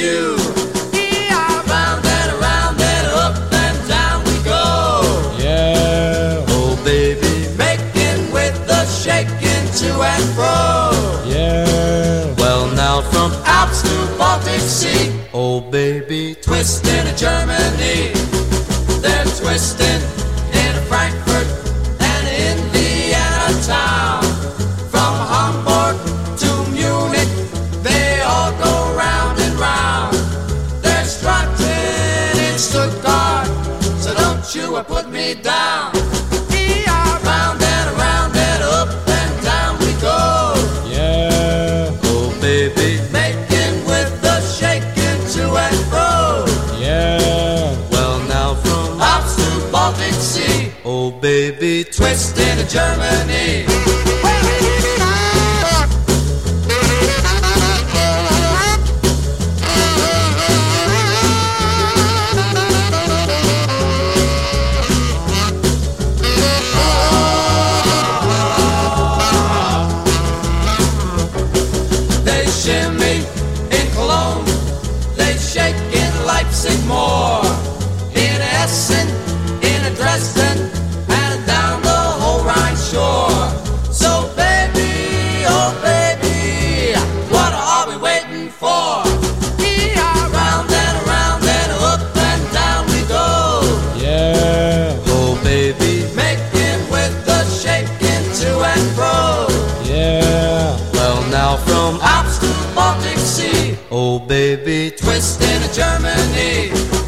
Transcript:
you. Round and around and up and down we go. Yeah, Oh baby, making with the shaking to and fro. yeah. Well now from Alps to Baltic Sea, oh baby, twisting in Germany. They're twisting in Frankfurt and Indiana town. From Hamburg to Munich, they all go round and round. They're strutting in Stuttgart, so don't you put me down. Round and around and up and down we go. Yeah, Oh baby, making with the shaking to and fro. yeah. Well now from Alps to Baltic Sea, oh baby, twisting in Germany. They shimmy in Cologne, they shake in Leipzig more, in Essen, in Dresden, and down the whole Rhine shore. So baby, oh baby, what are we waiting for? Round and up and down we go. Yeah, Oh baby, making with the shaking to and fro. yeah. Well now from Alps to Baltic Sea, oh baby, twisting in Germany.